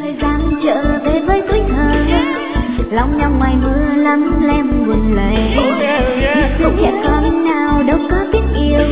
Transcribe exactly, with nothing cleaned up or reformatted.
thời gian trở về với tuổi thơ, lòng nhau ngoài mưa lắm lem buồn lầy. Lúc trẻ con nào đâu có biết yêu,